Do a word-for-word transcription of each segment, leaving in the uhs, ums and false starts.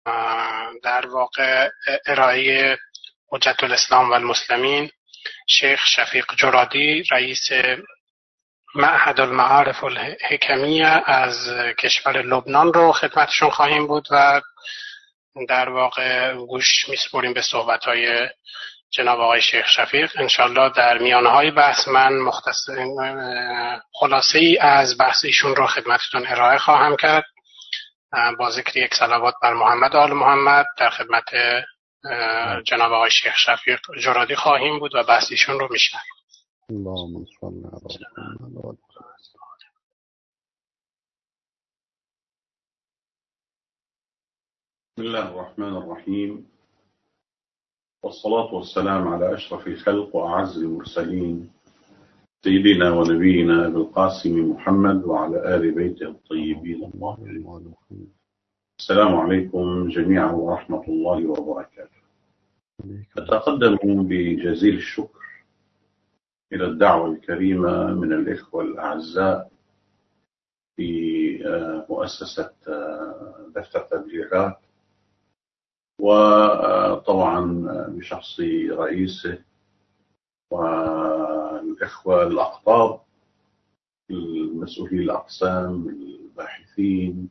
در واقع ارائه حجت الاسلام و المسلمین شیخ شفیق جرادی، رئیس معهد المعارف الحکمیه از کشور لبنان رو خدمتشون خواهیم بود و در واقع گوش میسپریم به صحبت‌های جناب آقای شیخ شفیق. انشالله در میانه‌های بحث من مختصر خلاصه ای از بحث ایشون رو خدمتتون ارائه خواهم کرد با ذکر یک صلوات بر محمد آل محمد. در خدمت جناب آقای شیخ شفیق جرادی خواهیم بود و بحث ایشون رو میشنویم. اللهم صل علی محمد. بسم الله الرحمن الرحيم، والصلاة والسلام على أشرف الخلق وأعز المرسلين سيدنا ونبينا بالقاسم محمد وعلى آل بيته الطيبين الطاهرين. السلام عليكم جميعا ورحمة الله وبركاته. أتقدم بجزيل الشكر إلى الدعوة الكريمة من الإخوة الأعزاء في مؤسسة دفتر تبليغات، وطبعا بشخص رئيسه والإخوة الأقطاب المسؤولين الأقسام الباحثين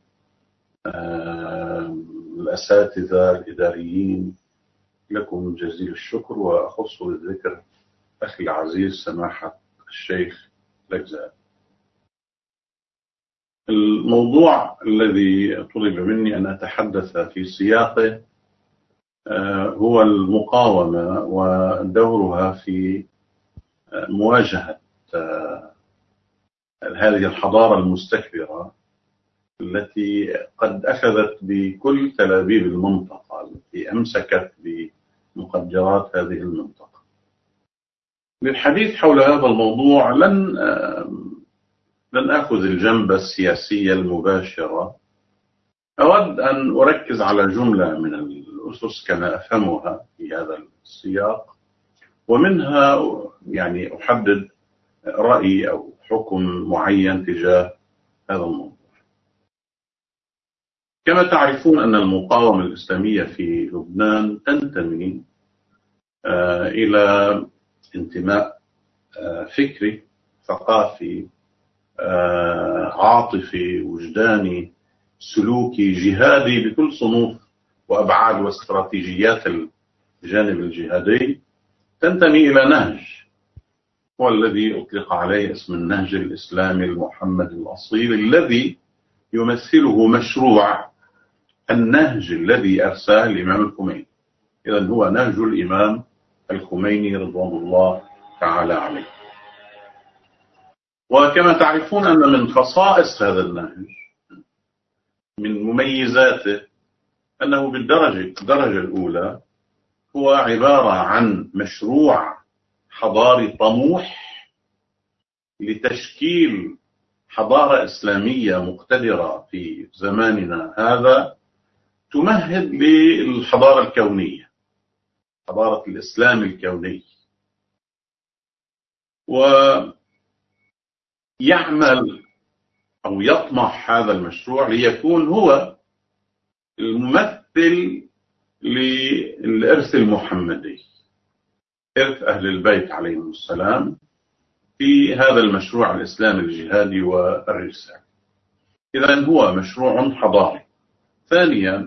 الأساتذة الإداريين، لكم جزيل الشكر، وأخص بالذكر أخي العزيز سماحة الشيخ الأجزاء. الموضوع الذي طلب مني أن أتحدث في سياقه هو المقاومة ودورها في مواجهة هذه الحضارة المستكبرة التي قد أخذت بكل تلابيب المنطقة، التي أمسكت بمقدرات هذه المنطقة. للحديث حول هذا الموضوع لن لن أخذ الجنب السياسي المباشرة، أود أن أركز على جملة من الأسس كما أفهمها في هذا السياق، ومنها يعني أحدد رأي أو حكم معين تجاه هذا الموضوع. كما تعرفون أن المقاومة الإسلامية في لبنان تنتمي إلى انتماء فكري ثقافي عاطفي وجداني سلوكي جهادي بكل صنوف وأبعاد واستراتيجيات الجانب الجهادي، تنتمي إلى نهج هو الذي أطلق عليه اسم النهج الإسلامي المحمدي الأصيل، الذي يمثله مشروع النهج الذي أرساه الإمام الخميني. إذن هو نهج الإمام الخميني رضوان الله تعالى عليه. وكما تعرفون أن من خصائص هذا النهج، من مميزاته، أنه بالدرجة الدرجة الأولى هو عبارة عن مشروع حضاري طموح لتشكيل حضارة إسلامية مقتدرة في زماننا هذا، تمهد للحضارة الكونية، حضارة الإسلام الكوني. ويعمل أو يطمح هذا المشروع ليكون هو الممثل للإرث المحمدي، إرث أهل البيت عليهم السلام، في هذا المشروع الإسلامي الجهادي والرسالة. إذن هو مشروع حضاري. ثانيا،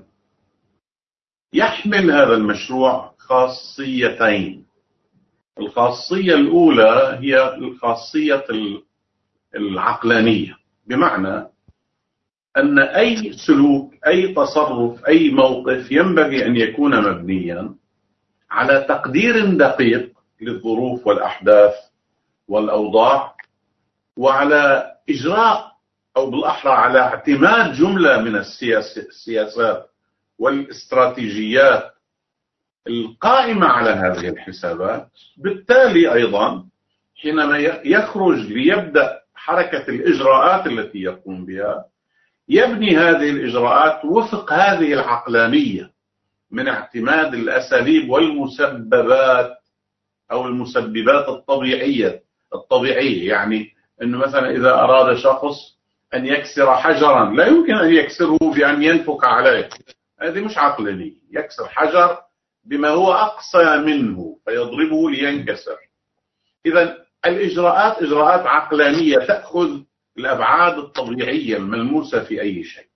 يحمل هذا المشروع خاصيتين. الخاصية الأولى هي الخاصية العقلانية، بمعنى أن أي سلوك، أي تصرف، أي موقف ينبغي أن يكون مبنيا على تقدير دقيق للظروف والأحداث والأوضاع، وعلى إجراء أو بالأحرى على اعتماد جملة من السياسات والاستراتيجيات القائمة على هذه الحسابات. بالتالي أيضا حينما يخرج ليبدأ حركة الإجراءات التي يقوم بها، يبني هذه الإجراءات وفق هذه العقلانية من اعتماد الأساليب والمسببات أو المسببات الطبيعية الطبيعية يعني أنه مثلا إذا أراد شخص أن يكسر حجرا لا يمكن أن يكسره بأن ينفق عليه هذه مش عقلانية. يكسر حجر بما هو أقصى منه فيضربه لينكسر. إذا الإجراءات إجراءات عقلانية تأخذ الأبعاد الطبيعية الملموسة في أي شيء.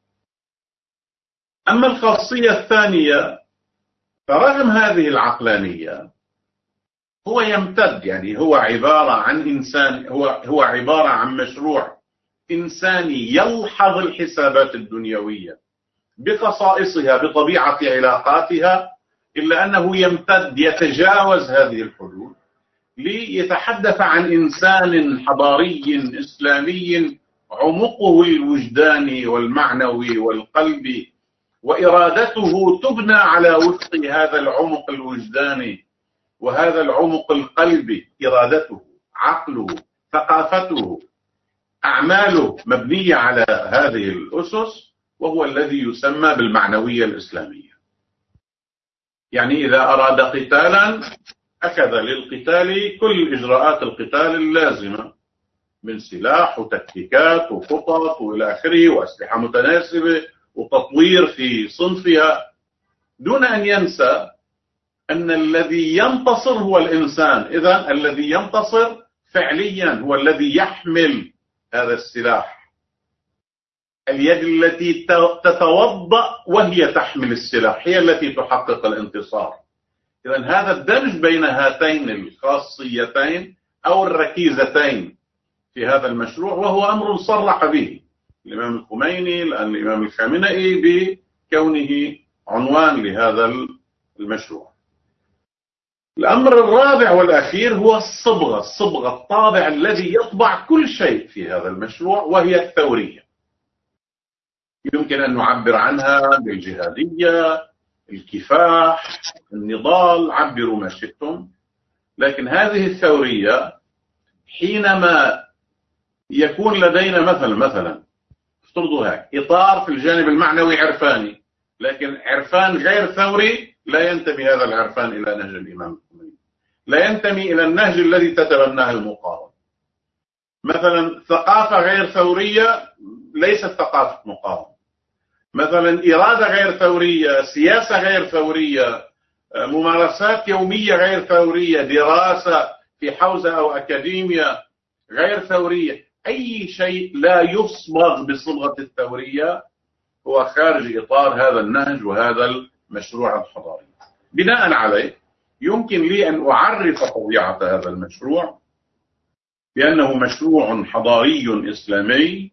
أما الخاصية الثانية فرغم هذه العقلانية هو يمتد، يعني هو عبارة عن إنسان، هو هو عبارة عن مشروع إنساني يلحظ الحسابات الدنيوية بخصائصها بطبيعة علاقاتها، إلا أنه يمتد يتجاوز هذه الحدود ليتحدث عن إنسان حضاري إسلامي عمقه الوجداني والمعنوي والقلبي، وإرادته تبنى على وفق هذا العمق الوجداني وهذا العمق القلبي. إرادته، عقله، ثقافته، أعماله مبنية على هذه الأسس، وهو الذي يسمى بالمعنوية الإسلامية. يعني إذا أراد قتالا أخذ للقتال كل إجراءات القتال اللازمة من سلاح وتكتيكات وخطط وإلى آخره وأسلحة متناسبة وتطوير في صنفها، دون أن ينسى أن الذي ينتصر هو الإنسان. إذن الذي ينتصر فعليا هو الذي يحمل هذا السلاح. اليد التي تتوضأ وهي تحمل السلاح هي التي تحقق الانتصار. إذن هذا الدمج بين هاتين الخاصيتين أو الركيزتين في هذا المشروع، وهو أمر صرح به الإمام الخميني الآن الإمام الخامنئي بكونه عنوان لهذا المشروع. الأمر الرابع والأخير هو الصبغة، الصبغة الطابع الذي يطبع كل شيء في هذا المشروع، وهي الثورية. يمكن أن نعبر عنها بالجهادية، الكفاح، النضال، عبروا ما شئتم، لكن هذه الثورية حينما يكون لدينا مثلا مثلا افترضوا هيك إطار في الجانب المعنوي عرفاني، لكن عرفان غير ثوري، لا ينتمي هذا العرفان إلى نهج الإمام الخميني، لا ينتمي إلى النهج الذي تتبناه المقاومة. مثلا ثقافة غير ثورية ليست ثقافة مقاومة، مثلا إرادة غير ثورية، سياسة غير ثورية، ممارسات يومية غير ثورية، دراسة في حوزة أو أكاديميا غير ثورية، أي شيء لا يصبغ بصبغة الثورية هو خارج إطار هذا النهج وهذا المشروع الحضاري. بناء عليه يمكن لي أن أعرف طبيعة هذا المشروع بأنه مشروع حضاري إسلامي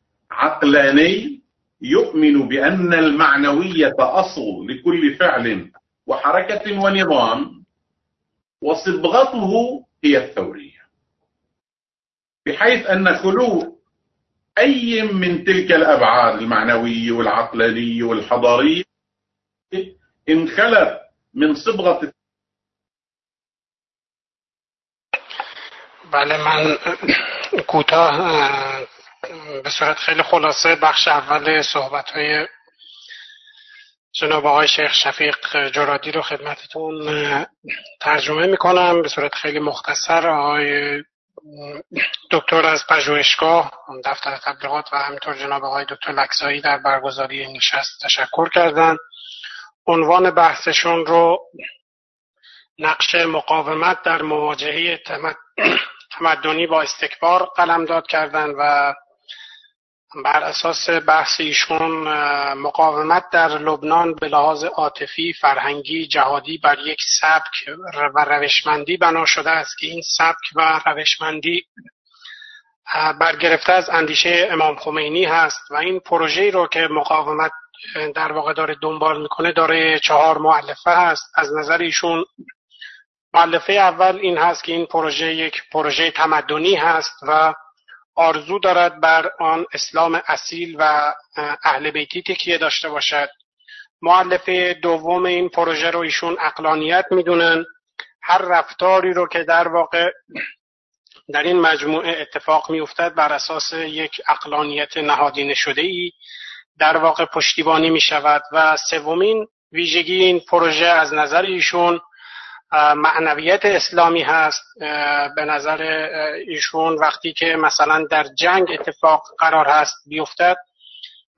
عقلاني يؤمن بأن المعنوية أصل لكل فعل وحركة ونظام، وصبغته هي الثورية، بحيث أن خلو أي من تلك الأبعاد المعنوية والعقلانية والحضارية انخلت من صبغة. بله، من کوتاه به صورت خیلی خلاصه بخش اول صحبت‌های جناب آقای شیخ شفیق جرادی رو خدمتتون ترجمه میکنم به صورت خیلی مختصر. آقای دکتر از پژوهشگاه دفتر تبلیغات و همینطور جناب آقای دکتر لکزایی در برگزاری این نشست تشکر کردند. عنوان بحثشون رو نقش مقاومت در مواجهه تمدنی با استکبار قلمداد کردند و بر اساس بحث ایشون مقاومت در لبنان به لحاظ عاطفی، فرهنگی، جهادی بر یک سبک و روشمندی بنا شده است که این سبک و روشمندی برگرفته از اندیشه امام خمینی هست و این پروژه‌ای رو که مقاومت در واقع داره دنبال میکنه داره چهار مؤلفه هست. از نظر ایشون مؤلفه اول این هست که این پروژه یک پروژه تمدنی هست و آرزو دارد بر آن اسلام اصیل و اهل بیتی تکیه داشته باشد. مؤلفه دوم این پروژه رو ایشون عقلانیت میدونن. هر رفتاری رو که در واقع در این مجموعه اتفاق میافتد بر اساس یک عقلانیت نهادینه شده ای در واقع پشتیبانی می شود. و سومین ویژگی این پروژه از نظر ایشون معنویت اسلامی هست. به نظر ایشون وقتی که مثلا در جنگ اتفاق قرار هست بیفتد،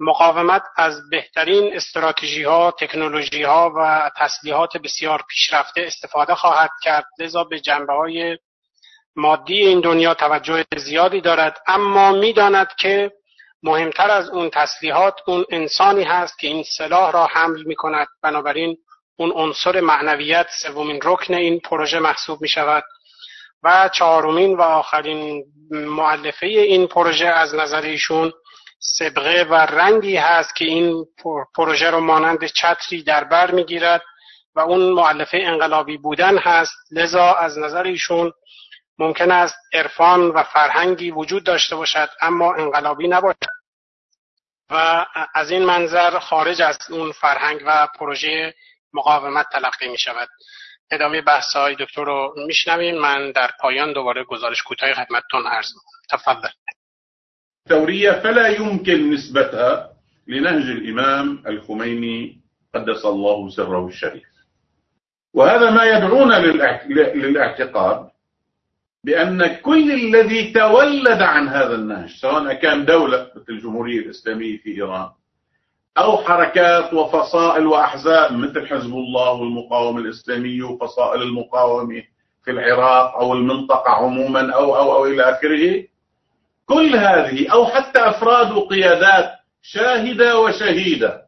مقاومت از بهترین استراتژی ها، تکنولوژی ها و تسلیحات بسیار پیشرفته استفاده خواهد کرد، لذا به جنبه های مادی این دنیا توجه زیادی دارد، اما می‌داند که مهمتر از اون تسلیحات اون انسانی هست که این سلاح را حمل می‌کند. بنابراین اون عنصر معنویت سومین رکن این پروژه محسوب می‌شود. و چهارمین و آخرین مؤلفه این پروژه از نظر ایشون صبغه و رنگی هست که این پروژه رو مانند چتری در بر می‌گیرد و اون مؤلفه انقلابی بودن هست. لذا از نظر ایشون ممکن است عرفان و فرهنگی وجود داشته باشد اما انقلابی نباشد و از این منظر خارج از اون فرهنگ و پروژه مقاومت تلقی می شود. ادامه بحث های دکتر رو میشنویم. من در پایان دوباره گزارش کوتاهی خدمتتون عرض می‌کنم. تفضل. الثورية فلا يمكن نسبتها لنهج الإمام الخميني قدس الله سره الشريف، وهذا ما يدعونا للاعتقاد بأن كل الذي تولد عن هذا النهج، سواء كان دولة مثل الجمهورية الإسلامية في إيران أو حركات وفصائل وأحزاب مثل حزب الله والمقاومة الإسلامية وفصائل المقاومة في العراق أو المنطقة عموما أو أو أو إلى آخره، كل هذه أو حتى أفراد وقيادات شاهدة وشهيدة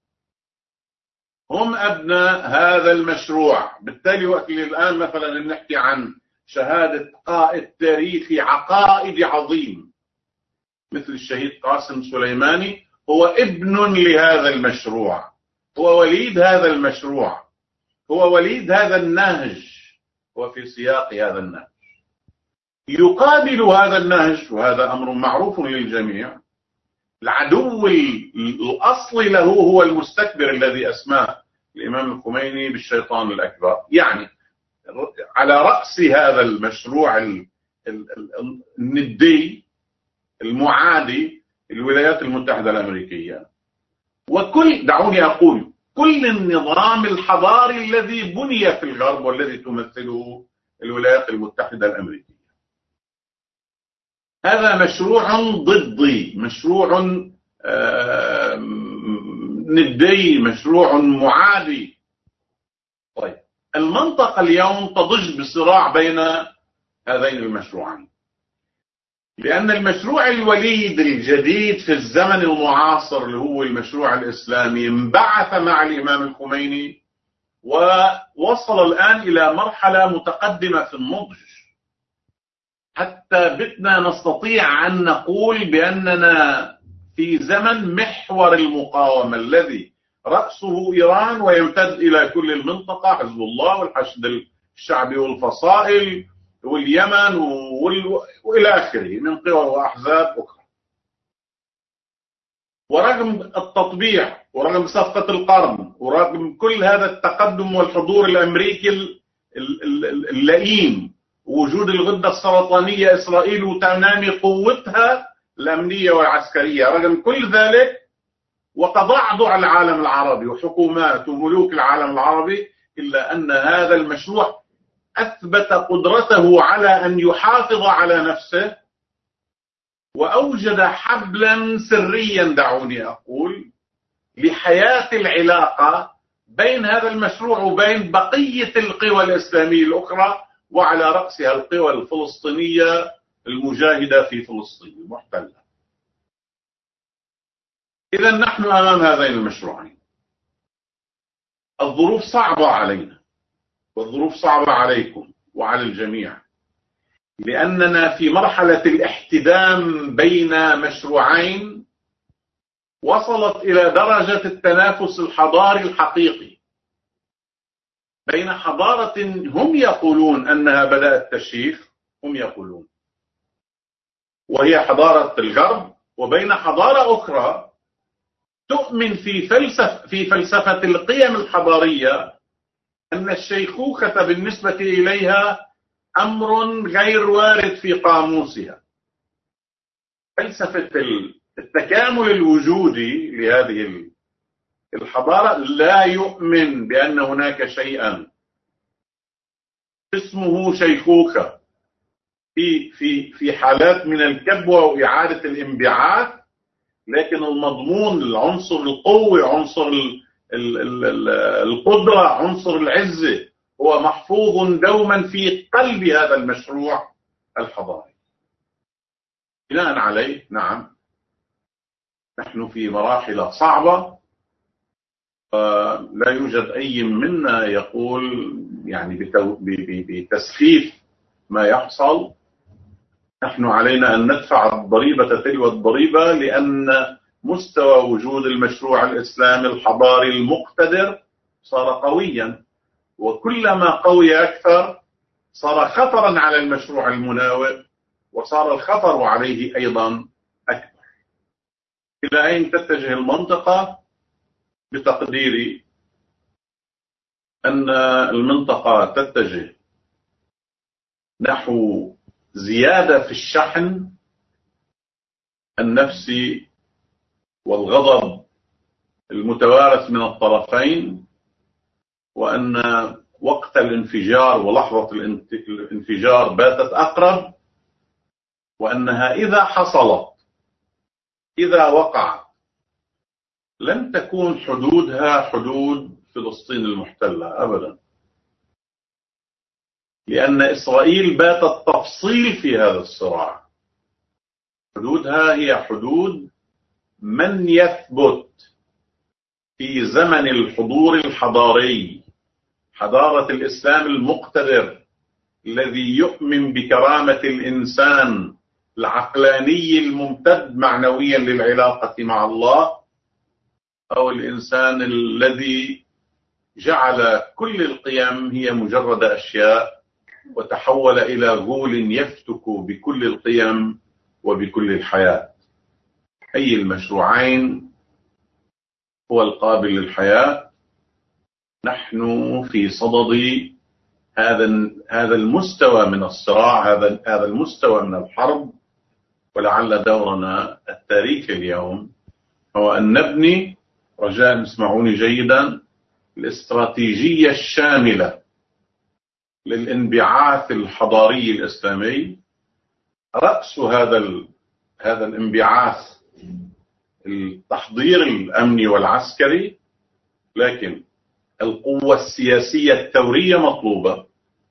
هم أبناء هذا المشروع. بالتالي وقت الآن مثلا نحكي عن شهادة قائد تاريخي عقائدي عظيم مثل الشهيد قاسم سليماني، هو ابن لهذا المشروع، هو وليد هذا المشروع، هو وليد هذا النهج، هو في سياق هذا النهج. يقابل هذا النهج، وهذا أمر معروف للجميع، العدو الأصلي له هو المستكبر الذي أسماه الإمام الخميني بالشيطان الأكبر. يعني على رأس هذا المشروع الندي المعادي الولايات المتحدة الأمريكية، وكل دعوني أقول كل النظام الحضاري الذي بني في الغرب والذي تمثله الولايات المتحدة الأمريكية. هذا مشروع ضدي، مشروع ندي، مشروع معادي. طيب المنطقة اليوم تضج بصراع بين هذين المشروعين، لأن المشروع الوليد الجديد في الزمن المعاصر اللي هو المشروع الإسلامي انبعث مع الإمام الخميني ووصل الآن إلى مرحلة متقدمة في النضج، حتى بتنا نستطيع أن نقول بأننا في زمن محور المقاومة الذي رأسه إيران ويمتد إلى كل المنطقة، حزب الله والحشد الشعبي والفصائل واليمن وال... وإلى آخره من قوى وأحزاب أخرى. ورغم التطبيع ورغم صفقة القرن ورغم كل هذا التقدم والحضور الأمريكي اللئيم ووجود الغدة السرطانية إسرائيل وتنامي قوتها الأمنية والعسكرية، رغم كل ذلك وتضعضع العالم العربي وحكومات وملوك العالم العربي، إلا أن هذا المشروع أثبت قدرته على أن يحافظ على نفسه وأوجد حبلا سريا دعوني أقول لحياة العلاقة بين هذا المشروع وبين بقية القوى الإسلامية الأخرى، وعلى رأسها القوى الفلسطينية المجاهدة في فلسطين المحتلة. إذا نحن أمام هذين المشروعين. الظروف صعبة علينا والظروف صعبة عليكم وعلى الجميع، لأننا في مرحلة الاحتدام بين مشروعين وصلت إلى درجة التنافس الحضاري الحقيقي بين حضارة هم يقولون أنها بدأت تشيخ، هم يقولون، وهي حضارة الغرب، وبين حضارة أخرى تؤمن في فلسفة في فلسفة القيم الحضارية أن الشيخوخة بالنسبة إليها أمر غير وارد في قاموسها. فلسفة التكامل الوجودي لهذه الحضارة لا يؤمن بأن هناك شيئا اسمه شيخوخة. في في في حالات من الكبوة وإعادة الانبعاث لكن المضمون، العنصر القوي، عنصر القدرة، عنصر العزة، هو محفوظ دوما في قلب هذا المشروع الحضاري. بناء عليه نعم نحن في مراحل صعبة، لا يوجد أي منا يقول يعني بتسخيف ما يحصل. نحن علينا أن ندفع الضريبة تلو الضريبة، لأن مستوى وجود المشروع الإسلامي الحضاري المقتدر صار قويا، وكلما قوي أكثر صار خطرا على المشروع المناوئ، وصار الخطر عليه أيضا أكبر. إلى أين تتجه المنطقة؟ بتقديري أن المنطقة تتجه نحو زيادة في الشحن النفسي والغضب المتوارث من الطرفين، وأن وقت الانفجار ولحظة الانفجار باتت أقرب، وأنها إذا حصلت، إذا وقعت، لن تكون حدودها حدود فلسطين المحتلة أبدا، لأن إسرائيل باتت تفصيل في هذا الصراع. حدودها هي حدود من يثبت في زمن الحضور الحضاري، حضارة الإسلام المقتدر الذي يؤمن بكرامة الإنسان العقلاني الممتد معنويا للعلاقة مع الله، أو الإنسان الذي جعل كل القيم هي مجرد أشياء وتحول إلى غول يفتك بكل القيم وبكل الحياة. أي المشروعين هو القابل للحياة. نحن في صدد هذا هذا المستوى من الصراع، هذا هذا المستوى من الحرب، ولعل دورنا التاريخي اليوم هو أن نبني، رجاء اسمعوني جيدا، الاستراتيجية الشاملة للانبعاث الحضاري الإسلامي. رأس هذا هذا الانبعاث التحضير الأمني والعسكري، لكن القوة السياسية الثورية مطلوبة،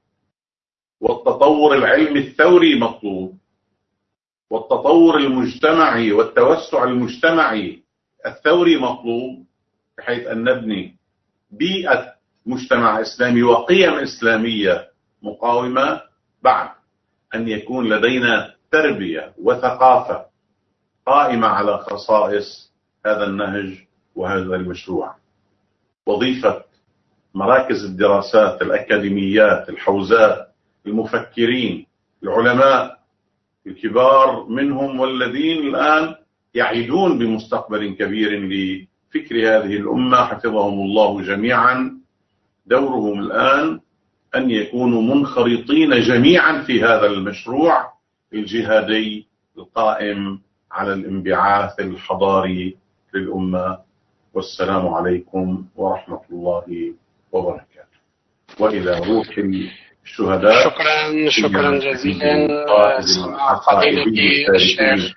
والتطور العلمي الثوري مطلوب، والتطور المجتمعي والتوسع المجتمعي الثوري مطلوب، بحيث أن نبني بيئة مجتمع إسلامي وقيم إسلامية مقاومة، بعد أن يكون لدينا تربية وثقافة قائمة على خصائص هذا النهج وهذا المشروع. وظيفة مراكز الدراسات، الأكاديميات، الحوزات، المفكرين، العلماء الكبار منهم والذين الآن يعيدون بمستقبل كبير لفكر هذه الأمة حفظهم الله جميعا، دورهم الآن أن يكونوا منخرطين جميعا في هذا المشروع الجهادي القائم على الانبعاث الحضاري للأمة. والسلام عليكم ورحمة الله وبركاته. وإلى روح الشهداء. شكرا شكرا جزيلا فضيلة الشيخ.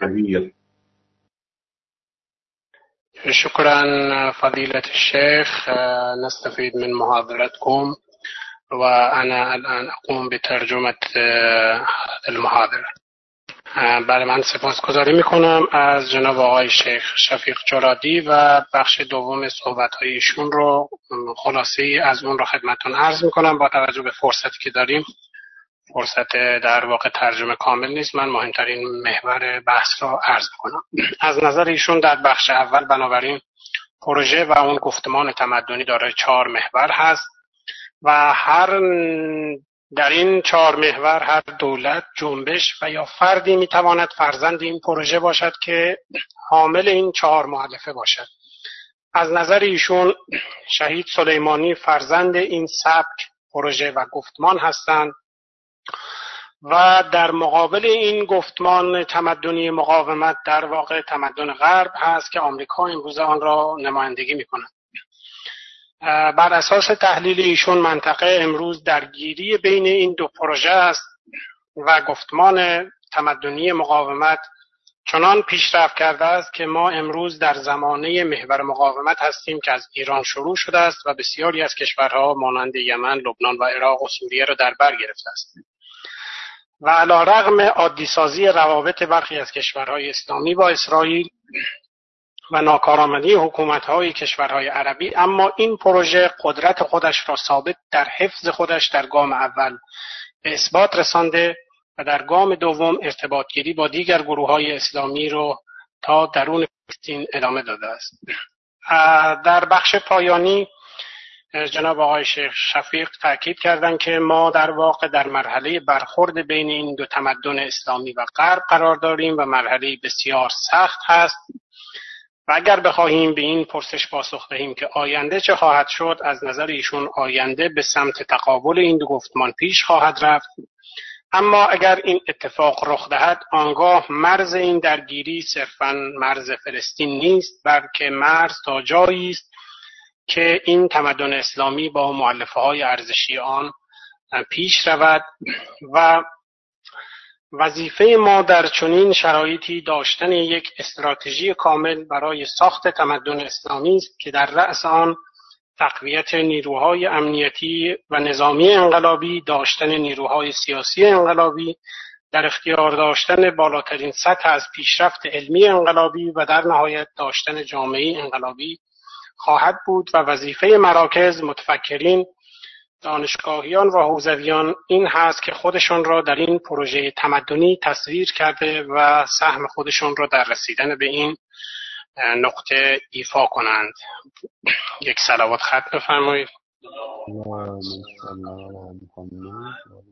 شكرا فضيلة الشيخ. نستفيد من محاضرتكم، وأنا الآن أقوم بترجمة المحاضرة. بله، من سپاسگزاری میکنم از جناب آقای شیخ شفیق جرادی و بخش دوم صحبت‌های ایشون رو، خلاصه‌ای از اون رو خدمتتون عرض میکنم. با توجه به فرصتی که داریم، فرصت در واقع ترجمه کامل نیست، من مهمترین محور بحث رو عرض میکنم. از نظر ایشون در بخش اول بنابراین پروژه و اون گفتمان تمدنی دارای چهار محور هست و هر در این چهار محور هر دولت، جنبش و یا فردی میتواند فرزند این پروژه باشد که حامل این چهار مؤلفه باشد. از نظر ایشون شهید سلیمانی فرزند این سبک، پروژه و گفتمان هستند و در مقابل این گفتمان تمدنی مقاومت در واقع تمدن غرب هست که آمریکا امروز آن را نمایندگی میکند. بر اساس تحلیل ایشون منطقه امروز درگیری بین این دو پروژه است و گفتمان تمدنی مقاومت چنان پیشرفت کرده است که ما امروز در زمانه محور مقاومت هستیم که از ایران شروع شده است و بسیاری از کشورها مانند یمن، لبنان و عراق و سوریه را در بر گرفته است. و علی رغم عادی سازی روابط برخی از کشورهای اسلامی با اسرائیل و ناکارآمدی حکومت‌های کشورهای عربی، اما این پروژه قدرت خودش را ثابت در حفظ خودش در گام اول به اثبات رسانده و در گام دوم ارتباطگیری با دیگر گروه‌های اسلامی رو تا درون فلسطین ادامه داده است. در بخش پایانی جناب آقای شیخ شفیق تاکید کردند که ما در واقع در مرحله برخورد بین این دو تمدن اسلامی و غرب قرار داریم و مرحله بسیار سخت هست و اگر بخواهیم به این پرسش پاسخ دهیم که آینده چه خواهد شد، از نظر ایشون آینده به سمت تقابل این دو گفتمان پیش خواهد رفت. اما اگر این اتفاق رخ دهد، آنگاه مرز این درگیری صرفاً مرز فلسطین نیست، بلکه مرز تا جایی است که این تمدن اسلامی با مؤلفه‌های ارزشی آن پیش رود و وظیفه ما در چنین شرایطی داشتن یک استراتژی کامل برای ساخت تمدن اسلامی است که در رأس آن تقویت نیروهای امنیتی و نظامی انقلابی، داشتن نیروهای سیاسی انقلابی، در اختیار داشتن بالاترین سطح از پیشرفت علمی انقلابی و در نهایت داشتن جامعه انقلابی خواهد بود و وظیفه مراکز، متفکرین، دانشگاهیان و حوزویان این هست که خودشان را در این پروژه تمدنی تصویر کرده و سهم خودشان را در رسیدن به این نقطه ایفا کنند. یک صلوات ختم بفرمایید. اللهم صل علی محمد